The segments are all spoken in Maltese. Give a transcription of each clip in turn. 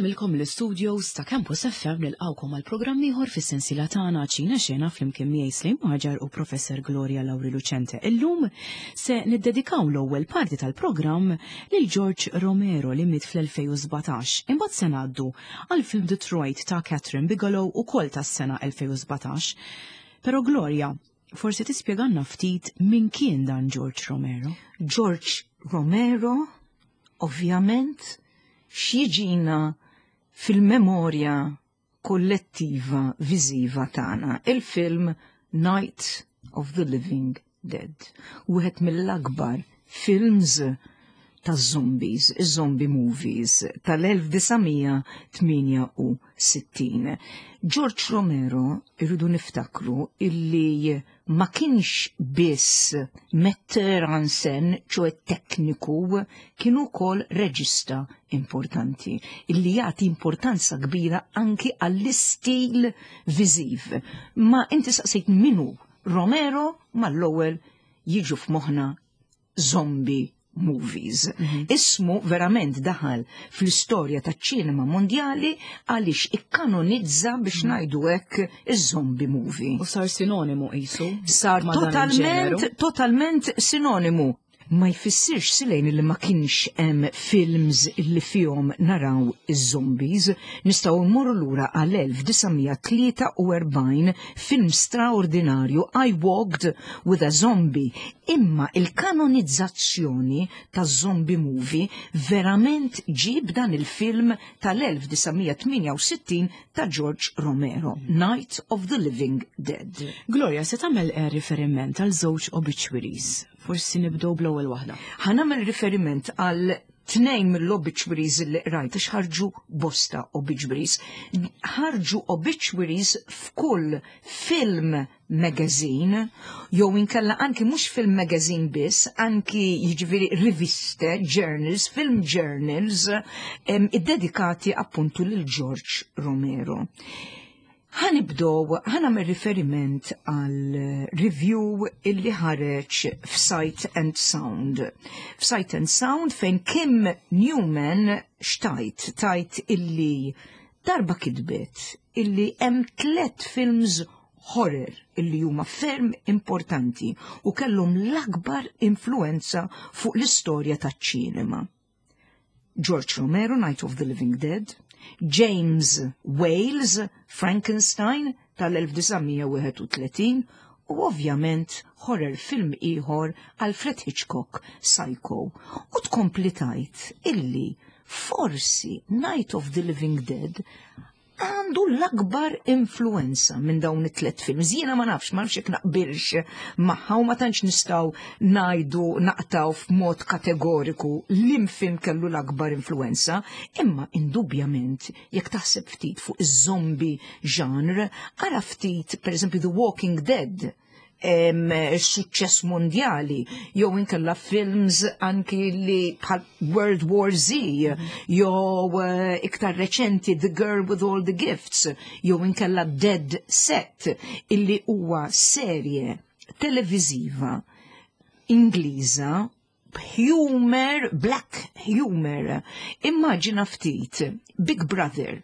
milkom l-studios ta' Campus FM nilqawkom għal programm ieħor fis-sensiela tagħna ċina xena flimkien miegħi Slim Maġar u Professor Gloria Lauri Lucente. Illum se niddedikaw l-ewwel parti tal-programm lil George Romero li miet fl-2017. Imbagħad se ngħaddu għal film Detroit ta' Catherine Bigelow ukoll tas-sena 2017. Però Gloria, forsi tispjegalna ftit min kien dan George Romero? George Romero, ovvjament, xieġina fil-memorja kollettiva viżiva tagħna il-film Night of the Living Dead. Wieħed mill-akbar films ta' zombies, zombie movies tal-1968. George Romero, irridu niftakru, illi ma kienx biss metter en scène, ċoe tekniku, kienu kol reġista importanti, illi jagħti importanza kbira anki għall-istil viżiv. Ma inti saqsejt minu Romero mal-ewwel jiġu f'moħħna zombie movies. Ismu verament daħal fl-istorja taċ-ċinema mondjali għaliex ikkanonizza biex ngħidu hekk iż-zombie movie. U sar sinonimu qisu? Sar totalment sinonimu. Ma jfissirx silejn li ma kienx hemm films illi fihom naraw iż-zombies, nistgħu mmorru lura għal 1943 film straordinarju I Walked with a Zombie. Imma il-kanonizzazzjoni taż-zombie movie verament ġib dan il-film tal-1968 ta' George Romero, Night of the Living Dead. Gloria, se tagħmel riferiment għal żewġ obituaries. Forsi nibdew bl-ewwel waħda. Ħanamel riferiment għal tnejn mill-obituaries li rajt għax ħarġu bosta obituaries. Ħarġu obituaries f'kull film magazine, jew inkella anki mhux film magazine biss, anki jiġifieri riviste, journals, film journals, iddedikati appuntu lil George Romero. ħanamel riferiment għal review illi ħareġ f'Sight and Sound. F'Sight and Sound fejn Kim Newman tajt illi darba kidbet illi hemm 3 films horror illi huma ferm importanti u kellhom l-akbar influenza fuq l-istorja taċ-ċinema. George Romero, Night of the Living Dead, James Whale's Frankenstein tal-1931 u ovvjament horror film ieħor Alfred Hitchcock, Psycho. U tkompli tajt illi forsi Night of the Living Dead għandu l-akbar influenza minn dawn it-3 films. Jiena ma nafx jekk naqbilx magħha u ma tantx nistgħu ngħidu naqtaw f'mod kategoriku lim film kellu l-akbar influenza, imma indubjament jekk taħseb ftit fuq iż-zombie genre, ara ftit pereżempju The Walking Dead, suċċess mondjali, jew inkella films anki li bħal World War Z, jew iktar reċenti The Girl with All the Gifts, jew inkella Dead Set, illi huwa serje televiżiva Ingliża humor, black humor. Immaġina ftit Big Brother.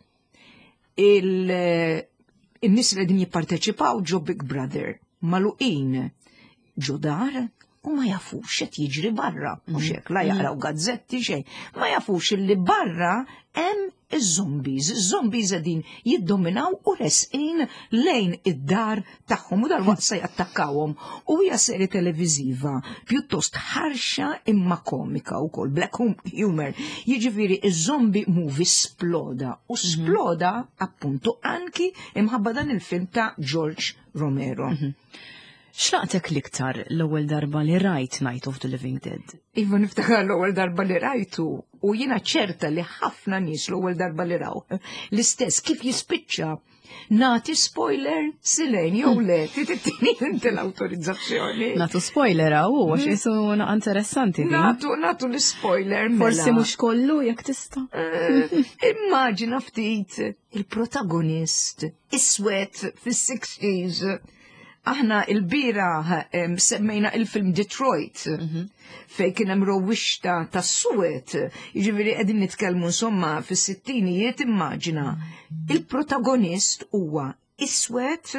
Il-nies li din jipparteċipaw ġo Big Brother maluqin ġodar u ma jafux xed jiġri barra, mhux hekk la jaqraw gazzetti xejn, ma jafux li barra hemm iż-zombies. Iż-zombies qegħdin jiddominaw u resqin lejn id-dar tagħhom u dalwaqt se jattakkawhom. U hija serje televiżiva pjuttost ħarxa imma komika wkoll, black humor. Jiġifieri iż-zombie movie sploda u sploda appuntu anki imħabba dan il-film ta' George Romero. Xlaqtek l-iktar l-ewwel darba li rajt Night of the Living Dead? Iva niftakar l-ewwel darba li rajtu u jiena ċerta li ħafna nies l-ewwel darba li raw l-istess kif jispiċċa. Nati spoiler silejn jew le, tittini inti l-awtorizzazzjoni. Natu spoiler għax isu interessanti. Natu l-spoiler mela. Forsi mhux kollu jekk tista'. Immaġina ftit il-protagonist iswed fis-60s Aħna il-bira semmejna il-film Detroit fej kien hemm rowwixta tas-suwed, jiġifieri qegħdin nitkellmu insomma fis-sittinijiet immaġina. Il-protagonist huwa iswed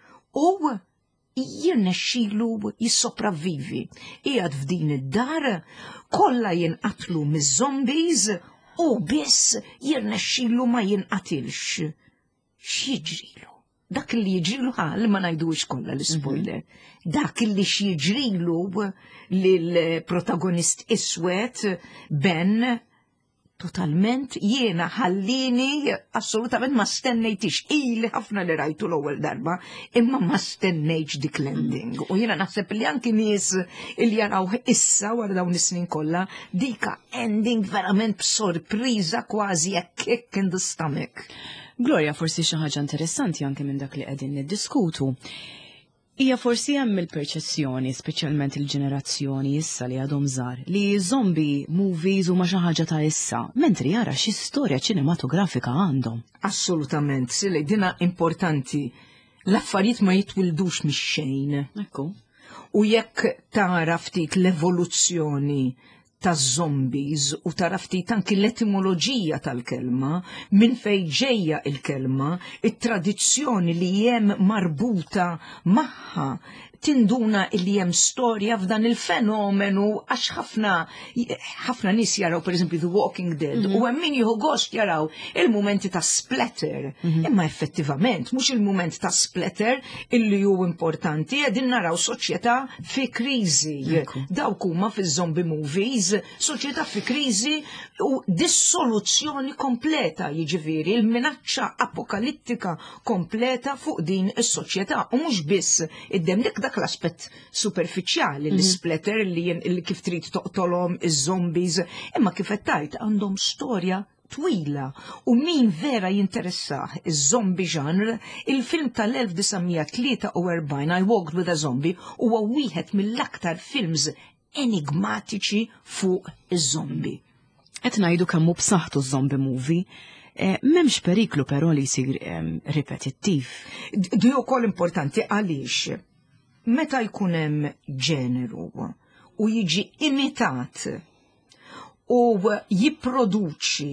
u jirnexxielu jissopravvivi. Qiegħed f'din id-dar kollha jinqatlu miż-zombies u biss jirnexxielu ma jinqatilx. X'jiġrilu? Dak li jiġrilu ħal ma ngħidux kollha l-spoiler. Dak li x'jiġrilu lill-protagonist iswed Ben totalment jiena ħallini assolutament ma stennejtix. Ili ħafna li rajtu l-ewwel darba, imma ma stennejx dik l-ending. U jiena naħseb li anki nies li jaraw issa wara dawn is-snin kollha dika ending verament b'sorpriża kważi a kick in the stomach. Gloria, forsi xi ħaġa interessanti anke minn dak li qegħdin niddiskutu. Hija forsi hemm il-perċezzjoni, speċjalment il-ġenerazzjoni issa li għadhom żgħar, li zombie movies huma xi ħaġa ta' issa, mentri jara xi storja ċinematografika għandhom. Assolutament, Sili, dina importanti. L-affarijiet ma jitwildux mix-xejn. Ekku. U jekk tara ftit l-evoluzzjoni ta' zombies u tara ftit anki l-etimoloġija tal-kelma, minn fejn ġejja il-kelma, it-tradizzjoni li hemm marbuta magħha, tinduna li hemm storja f'dan il-fenomenu għax ħafna nies jaraw pereżempju The Walking Dead u hemm min jieħu gost jaraw il-mumenti ta' splatter. Imma effettivament mhux il-mument ta' splatter illi hu importanti, qegħdin naraw soċjetà fi kriżi. Dawk huma fiż-zombie movies, soċjetà fi kriżi u dissoluzzjoni kompleta, jiġifieri il-minaċċa apokalittika kompleta fuq din is-soċjetà u mhux biss id-demlik dak l-aspett superfiċjali, l-splatter li kif trid toqtolhom iż-zombies, imma kif qed tajt għandhom storja twila u min vera jinteressah iż-zombie genre, il-film tal-1943 I Walked with a Zombie huwa wieħed mill-aktar films enigmatiċi fuq iż-zombie. Qed ngħidu kemm hu b'saħħtu z-zombie movie. M'hemmx periklu però li jsir ripetittiv. Di wkoll importanti għaliex meta jkun hemm ġeneru u jiġi imitat u jipproduċi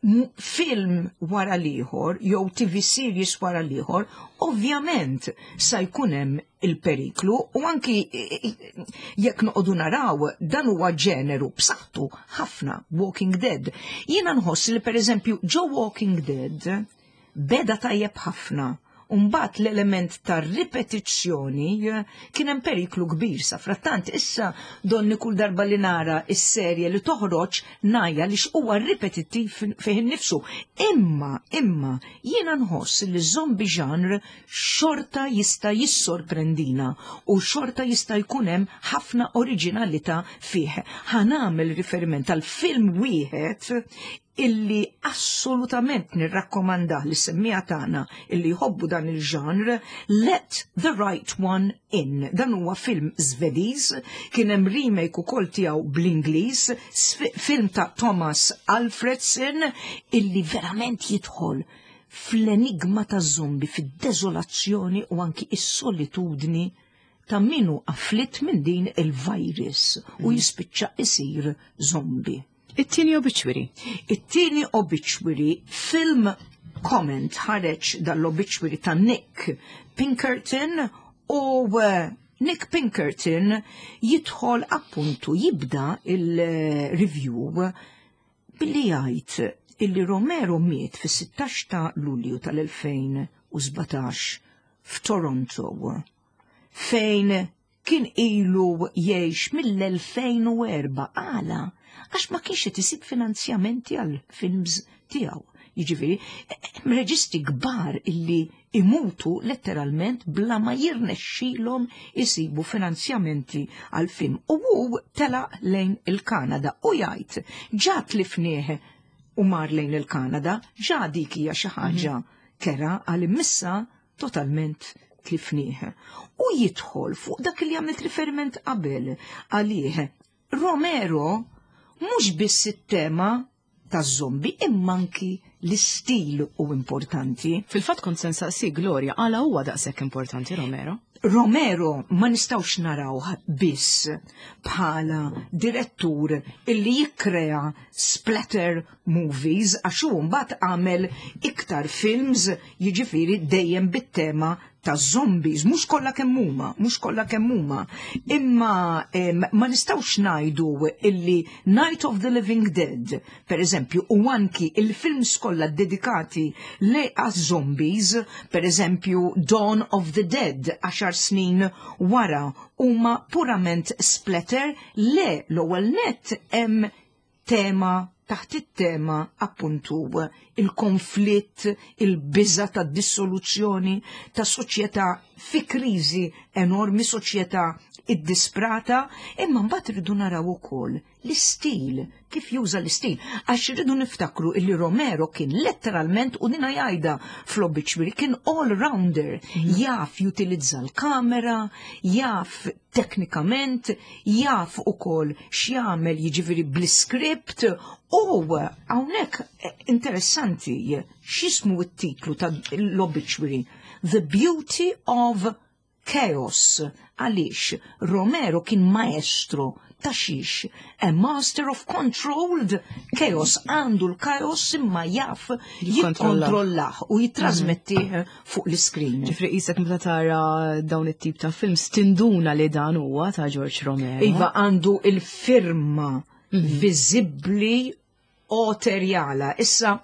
film wara l-ieħor jew TV series wara l-ieħor, ovvjament sa jkun hemm il-periklu u anki jekk noqogħdu naraw dan huwa ġeneru b'saħħtu ħafna Walking Dead. Jiena nħoss li pereżempju ġo Walking Dead beda tajjeb ħafna. Mbagħad l-element tar ripetizzjoni kien hemm periklu kbir sa frattant issa donni kull darba li nara is-serje li toħroġ ngħajja li huwa ripetittiv fih innifsu. Imma jiena nħoss li zombie genre xorta jista' jissorprendina u xorta jista' jkun hemm ħafna oriġinalità fih. Ħanamel riferiment tal film wieħed illi assolutament nirrakkomandah li semmija tagħna illi jħobbu dan il-ġanr, Let the Right One In. Dan huwa film Żvediż, kien hemm remake ukoll tiegħu bl-Ingliż, film ta' Thomas Alfredson illi verament jidħol fl-enigma ta' zombi, fid-deżolazzjoni u anki is-solitudni ta' minnu afflitt minn din il-virus u jispiċċa isir zombi. It-tieni obituary. It-tieni obituary, film comment ħareġ dal-obituary ta' Nick Pinkerton u Nick Pinkerton jidħol appuntu jibda il-review billi jgħid illi Romero miet fis-16 ta' Lulju tal-2017 f'Toronto fejn kien ilu jgħix mill-2004 għala għax ma kienx qed isib finanzjamenti għal films tiegħu. Jiġifieri, reġisti kbar illi imutu letteralment bla ma jirnexxilhom isibu finanzjamenti għal film. U hu tela lejn il-Kanada u jgħid ġat li fnieħ u mar lejn il-Kanada, ġa dik hija xi ħaġa kera għal immissa totalment tlifnieh. U jidħol fuq dak li għamilt riferiment qabel għalih Romero mhux biss it-tema taż-żombi imma anki l-istil u importanti. Fil-fatt kont se nsaqsi Gloria, għala huwa daqshekk importanti Romero? Romero ma nistawx narawh biss bħala direttur illi jikkrea splatter movies għax hu mbagħad għamel iktar films jiġifieri dejjem bit-tema ta' zombies, mhux kollha kemm huma. Imma ma nistawx ngħidu illi Night of the Living Dead, per eżempju, u anki il-films kollha dedikati le għaż-zombies, per eżempju Dawn of the Dead, 10 snin wara, huma purament splatter le l-ewwel nett hemm tema taħt it-tema appuntu il-konflitt, il-biża ta' dissoluzzjoni ta' soċjetà fi kriżi enormi, soċjetà id-disprata, imma mbagħad irridu naraw ukoll l-istil, kif juża l-istil, għax irridu niftakru illi Romero kien letteralment u dina jgħidha fl-obituary kien all-rounder, jaf jutilizza l-kamera, jaf teknikament, jaf ukoll x'jagħmel jiġifieri bl-iskript u hawnhekk interessanti x'ismu t-titlu ta' l-obituary The Beauty of Chaos. Għaliex Romero kien maestro ta' xiex, a master of controlled chaos, għandu l-chaos imma jaf jikkontrollah u jitrasmettih fuq l-screen. Ġifri qisek meta tara dawn it-tip ta' films tinduna li dan huwa ta' George Romero. Iva għandu il-firma viżibbli oterjala. Issa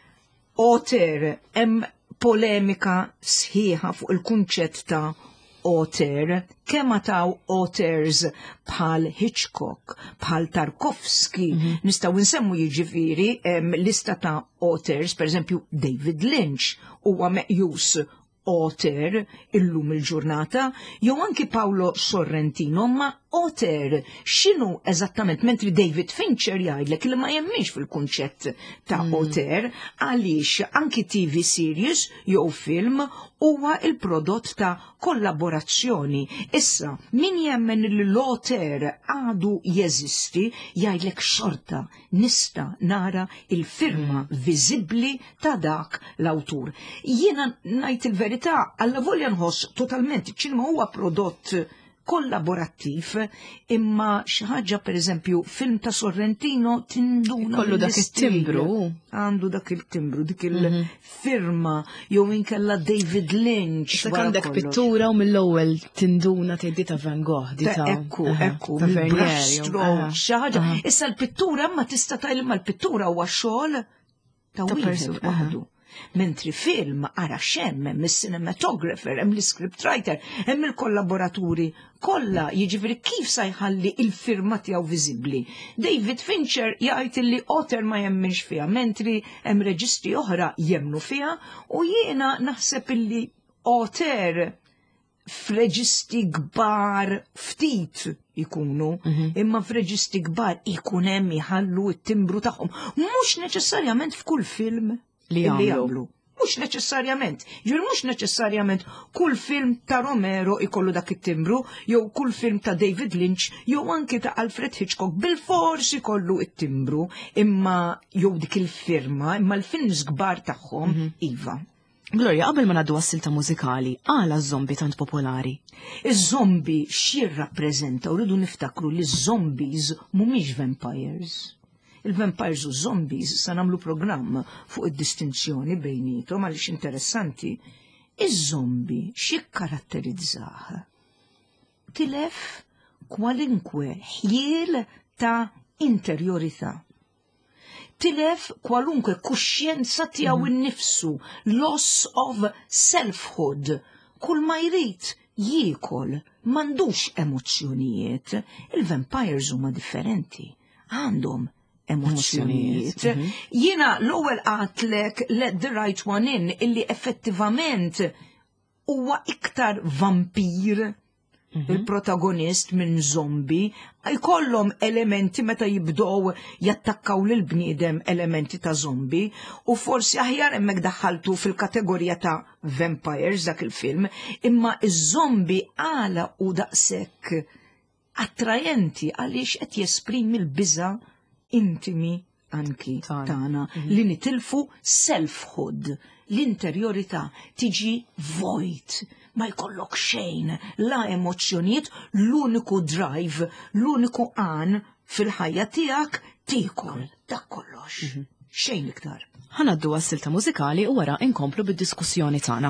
oter hemm polemika sħiħa fuq il-kunċett ta' author, kemm taw authors bħal Hitchcock, bħal Tarkovsky, nistgħu nsemmu jiġifieri lista ta' authors, per eżempju David Lynch huwa meqjus author illum il-ġurnata, jew anki Paolo Sorrentino, ma author x'inhu eżattament, mentri David Fincher jgħidlek li ma jemmix fil-kunċett ta' author għaliex anki TV series jew film huwa il-prodott ta' kollaborazzjoni. Issa, min jemmen li l-author għadu jeżisti jgħidlek xorta nista nara il-firma viżibbli ta' dak l-awtur. Jiena ngħid il-verità, alla volja nħoss totalment iċ-ċinema huwa prodott kollaborattiv, imma xi ħaġa pereżempju film ta' Sorrentino tinduna kollu dak it-timbru. Għandu dak il-timbru, dik il-firma, jew inkella David Lynch. Issa għandek pittura u mill-ewwel tinduna tgħiddi ta' Van Gogh, di ta' ekku, brushstroke, xi ħaġa. Issa l-pittura ma tista' tgħid ma l-pittura huwa xogħol ta' wieħed waħdu. Mentri film ara xem, hemm is-cinematographer, hemm l-scriptwriter, hemm il-kollaboraturi kollha, jiġifieri kif se jħalli il-firma tiegħu viżibbli. David Fincher jgħid li author ma jemminx fiha, mentri hemm reġistri oħra jemmnu fiha u jiena naħseb illi author f'reġistri kbar ftit ikunu, imma f'reġistri kbar ikun hemm iħallu t-timbru tagħhom, mhux neċessarjament f'kull film li jagħmlu. Mhux neċessarjament. Mhux neċessarjament kull film ta' Romero ikollu dak it-timbru, jew kull film ta' David Lynch, jew anki ta' Alfred Hitchcock bil-forsi kollu it-timbru, imma jew dik il-firma, imma l-films kbar tagħhom iva. Gloria, qabel ma ngħaddu għas-silta mużikali, għala z-zombi tant popolari? Iż-zombi x'jirrappreżenta u rridu niftakru li z-zombies mhumiex vampires. Il-vampires u zombies sa nagħmlu programm fuq id-distinzjoni bejnietom għaliex interessanti. Iż-zombi x'jikkaratterizzah? Tilef kwalinkwe ħjiel ta' interjorità. Tilef kwalunkwe kuxjenza tiegħu innifsu, loss of selfhood. Kull ma jrid jiekol, m'għandux emozzjonijiet. Il-vampires huma differenti. Għandhom emozzjonijiet. Jiena l-ewwel għatlek Let the Right One In illi effettivament huwa iktar vampir il-protagonist minn zombi, jkollhom elementi meta jibdow jattakkaw lil bniedem elementi ta' zombi u forsi aħjar hemmhekk daħħaltu fil-kategorija ta' vampires dak il-film, imma iż-zombi għala u daqshekk attrajenti għaliex qed jesprimi l-biża' intimi anki tagħna li nitilfu selfhood, l-interjorità tiġi void, ma jkollok xejn, la emozzjonijiet, l-uniku drive, l-uniku għan fil-ħajja tiegħek tikol, dak kollox. Xejn iktar. Ħanaddu għas-silta mużikali u wara inkomplu bid-diskussjoni tagħna.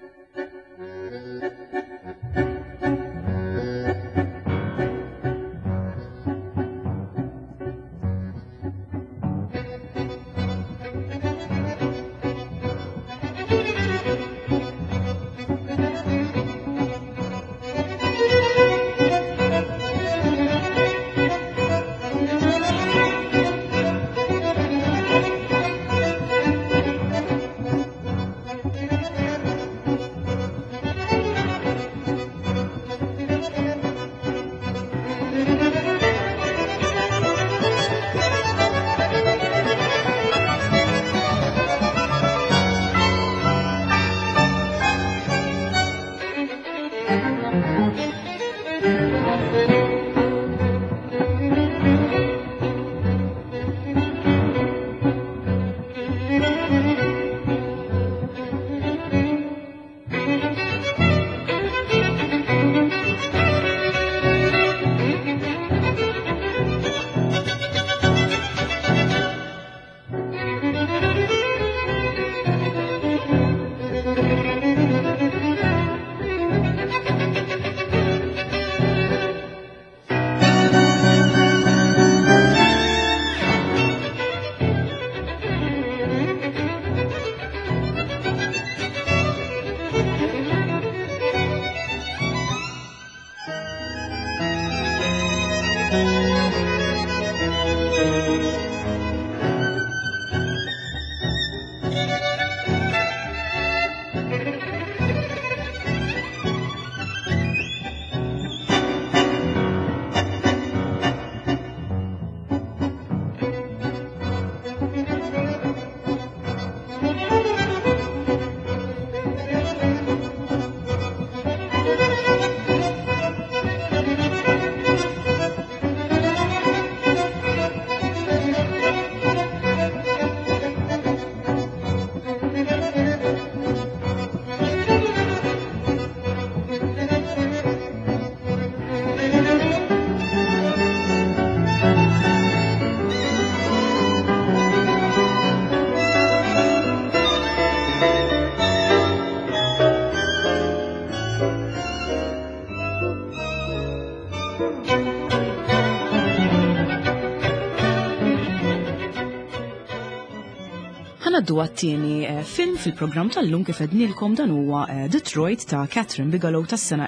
Ħanaddu għat-tieni film fil-programm tal-lum kif ednilkom dan huwa Detroit ta' Catherine Bigelow tas-sena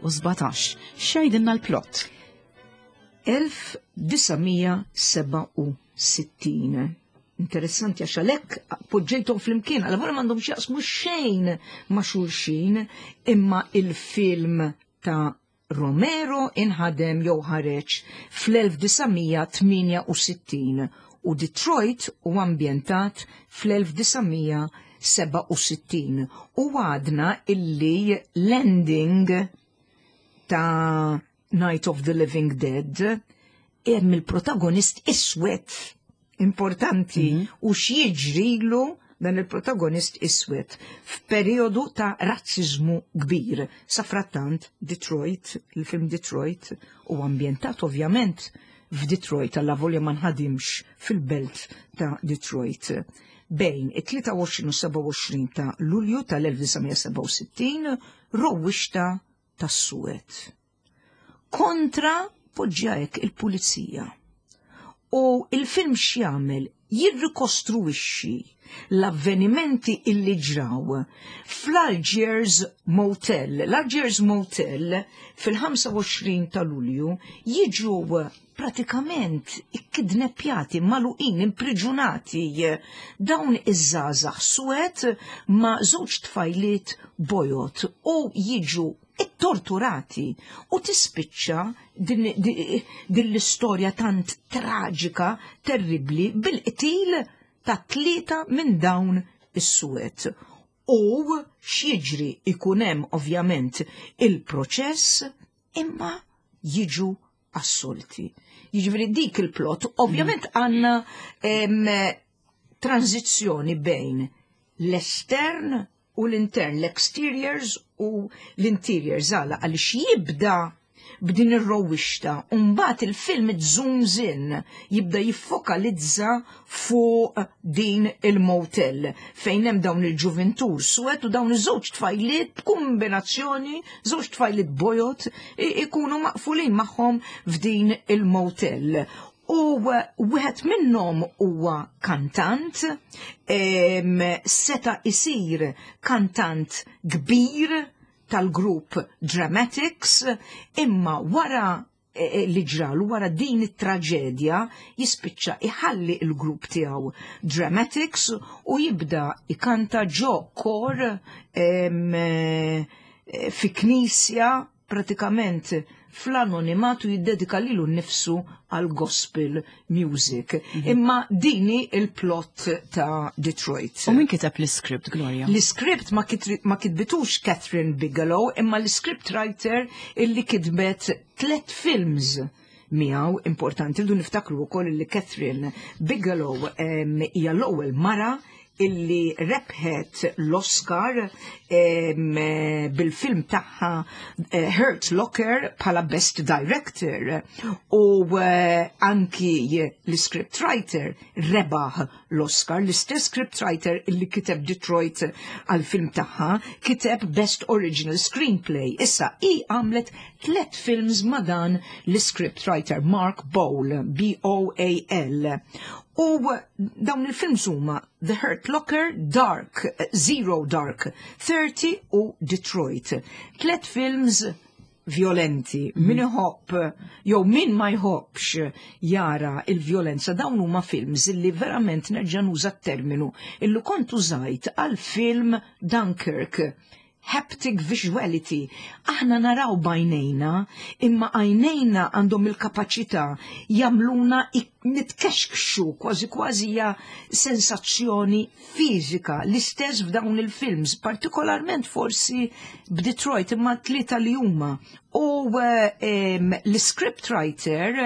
2017. X'għidilna l-plott? 1967. Interessanti għax għalhekk poġġejthom flimkien, għal wara m'għandhom x'jaqsmu xejn ma' xulxin, imma il-film ta' Romero inħadem jew ħareġ fl-1968 u Detroit u ambjentat fl-1967 u għadna illi l-ending ta' Night of the Living Dead hemm il-protagonist iswed importanti u x'jiġrilu dan il-protagonist iswed f'perjodu ta' razzizmu kbir. Safrattant Detroit, il-film Detroit u ambjentat ovvjament f'Detroit għalla volja ma nħadimx fil-belt ta' Detroit bejn it-23 u 27 ta' Lulju tal-1967 rowwixta tas-Suwed. Kontra poġġajek il-pulizija. U il-film x'jagħmel jirrikostruixxi l-avvenimenti illi ġraw fl-Algiers Motel. L-Algiers Motel fil-25 ta' Lulju jiġu pratikament ikkidneppjati, maluqin, impriġunati dawn iż-żgħażagħ Suwed ma' żewġ tfajliet bojot u jiġu torturati u tispiċċa din l-istorja tant traġika, terribli, bil-qtil ta' 3 minn dawn is-Suwed. U x'jiġri ikun hemm ovvjament il-proċess imma jiġu assolti. Jiġifieri dik il-plot, ovvjament għandna tranzizzjoni bejn l-estern u l-intern, l-exteriors u l-interiors għaliex jibda b'din ir-rowwixta u mbagħad il-film zooms in jibda jiffokalizza fuq din il-motel fejn hemm dawn il-ġuventur swed u dawn iż-żewġ tfajliet kombinazzjoni, żewġ tfajliet bojot ikunu maqfulin magħhom f'din il-motel. U wieħed minnhom huwa kantant, seta' isir kantant kbir tal-grupp Dramatics, imma wara li ġralu wara din it-traġedja jispiċċa iħalli il-grupp tiegħu Dramatics u jibda ikanta ġo kor fi knisja pratikament fl-anonimatu jiddedika lilu nnifsu għal gospel music. Imma dini il-plot ta' Detroit. U min kitab l-script, Gloria? L-script ma kitbitux Catherine Bigelow, imma l-script writer illi kitbet 3 films miegħu importanti li niftakru wkoll li Catherine Bigelow hija l-ewwel mara illi rebħet l-Oscar bil-film tagħha Hurt Locker bħala Best Director u anki l-scriptwriter rebaħ l-Oscar, l-istess scriptwriter illi kiteb Detroit għal-film tagħha kiteb Best Original Screenplay. Issa i għamlet 3 films ma' dan l-scriptwriter Mark Boal, B-O-A-L. U dawn il-films huma The Hurt Locker, Dark, Zero Dark 30 u Detroit. 3 films violenti, min iħobb, jew min ma jħobbx jara il-violenza, dawn huma films illi verament nerġa' nuża t-terminu illi kont użajt għal film Dunkirk. Haptic visuality. Aħna naraw bajnejna, imma għajnejna għandhom il-kapacità jamluna nitkexkxu kważi hija sensazzjoni fizika. L-istess f'dawn il-films, partikolarment forsi b'Detroit imma 3 li huma. U l-script writer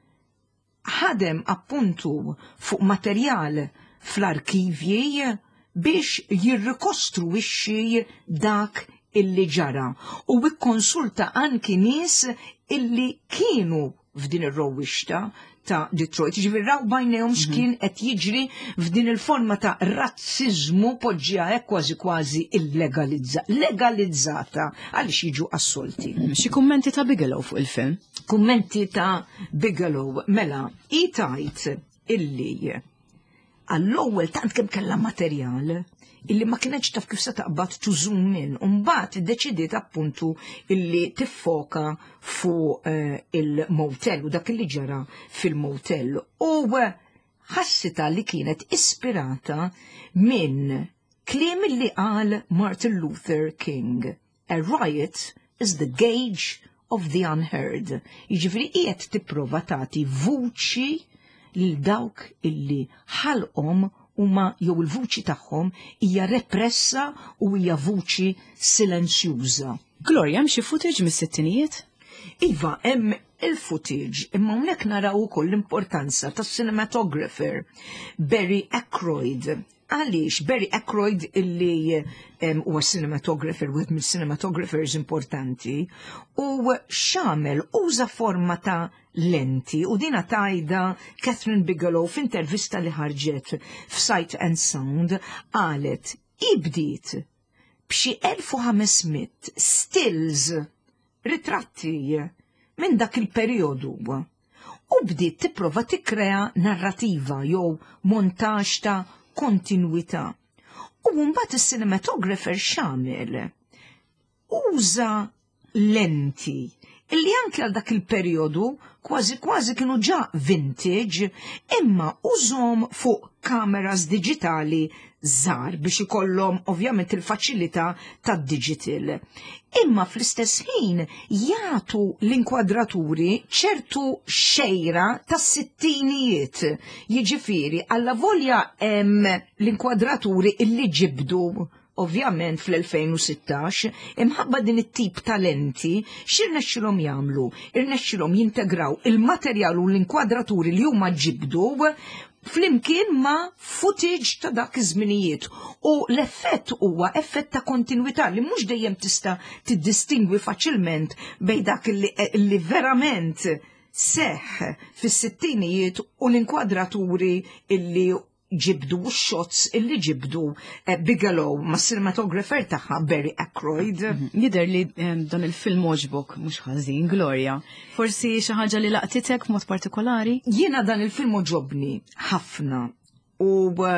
ħadem appuntu fuq materjal fl-arkivji biex jirrikostruixxi dak illi ġara u ikkonsulta anki nies illi kienu f'din ir-rowwixta ta' Detroit. Ġifieri raw bajnejhom x'kien qed jiġri f'din il-forma ta' razziżmu poġġiha hekk kważi legalizzata għaliex jiġu assolti. Xi kummenti ta' Bigelow fuq il-film? Kummenti ta' Bigelow mela i tajt illi għall-ewwel tant kemm kellha materjal illi ma kienx taf kif se taqbad tużum in, u mbagħad iddeċidiet appuntu illi tiffoka fuq il-motel u dak illi ġara fil-motel. U ħassita li kienet ispirata minn kliem illi qal Martin Luther King. A riot is the gauge of the unheard. Jiġifieri qiegħed tipprova tagħti vuċi lil dawk illi ħalqhom huma jew il-vuċi tagħhom hija repressa u hija vuċi silenzjuża. Gloria, hemm xi footage mis-sittinijiet? Iva, hemm il-footage, imma hawnhekk naraw ukoll l-importanza tas-cinematographer Barry Ackroyd. Għaliex Barry Ackroyd illi huwa cinematographer, wieħed mill-cinematographers importanti, u xamel uża forma ta' lenti u dina tajda Catherine Bigelow f'intervista li ħarġet f'Sight and Sound qalet ibdiet b'xi 1500 stills ritratti minn dak il-perjodu u bdiet tipprova tikkrea narrativa jew montaġġ ta' kontinwità. U mbagħad is-cinematographer x'għamel uża lenti illi anke għal dak il-perjodu kważi kienu ġa vintage, imma użhom fuq kameras digitali żgħar biex ikollhom ovvjament il-faċilità tad-digital. Imma fl-istess ħin jagħtu l-inkwadraturi ċertu xejra tas-sittinijiet. Jiġifieri alla volja hemm l-inkwadraturi illi ġibdu ovvjament fl-2016, imħabba din it-tip talenti, x'irnexxilhom jagħmlu? Irnexxilhom jintegraw il-materjal u l-inkwadraturi li huma ġibdu flimkien ma' footage ta' dak iż-żminijiet. U l-effett huwa effett ta' kontinwità li mhux dejjem tista' tiddistingwi faċilment bejn dak li verament seħ fis-sittinijiet u l-inkwadraturi illi ġibdu u x-shots illi ġibdu Bigelow ma' cinematographer tagħha Barry Ackroyd. Jidher li dan il-film oġbok mhux ħażin, Gloria. Forsi xi ħaġa li laqtitek b'mod partikolari? Jiena dan il-film oġobni ħafna u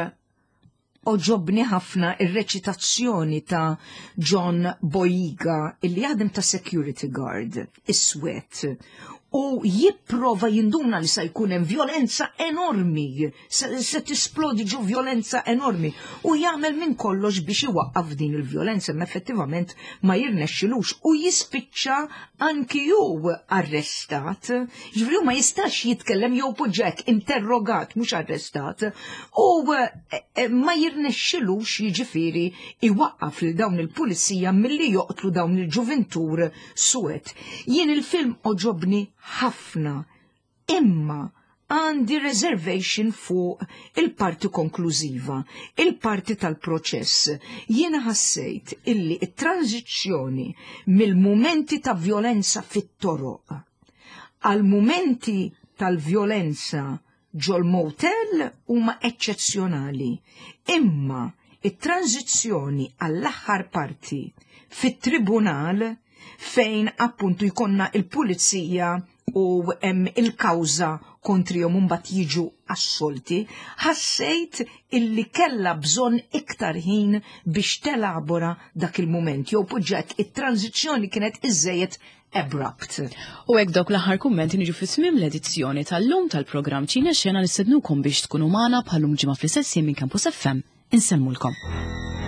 oġobni ħafna ir-reċitazzjoni ta' John Boyega illi jaħdem ta' security guard, is-Swed. U jipprova jinduna li sa jkun hemm violenza enormi, se tisplodi ġu violenza enormi u jagħmel minn kollox biex iwaqqaf din il-violenza ma effettivament ma jirnexxilux u jispiċċa anki hu arrestat. Ġifieri ma jistax jitkellem jew poġġek interrogat mhux arrestat u ma jirnexxilux jiġifieri iwaqqaf lil dawn il-pulizija milli joqtlu dawn il-ġuventur Swed. Jien il-film oġobni ħafna, imma għandi reservation fuq il-parti konklużiva, il-parti tal-proċess. Jiena ħassejt illi it-tranzizzjoni mill-momenti ta' violenza fit-toroq għal momenti tal-violenza ġol-motel huma eċċezzjonali, imma it-tranzizzjoni għall-aħħar parti fit-tribunal fejn appuntu jkonna il-pulizija u il-kawza kontrihom mbagħad jiġu assolti, ħassejt illi kella bżonn iktar ħin biex telabora dak il-moment. Jew poġġek it-tranzizzjoni kienet iżejjed abrupt. U hekk dawk l-aħħar kummenti niġu fi-tmiem l-edizzjoni tal-lum tal-programm Ċina Xena nistednukom biex tkunu magħna bħallum ġimgħa fl-istess minn Campus FM. Insemmulkom.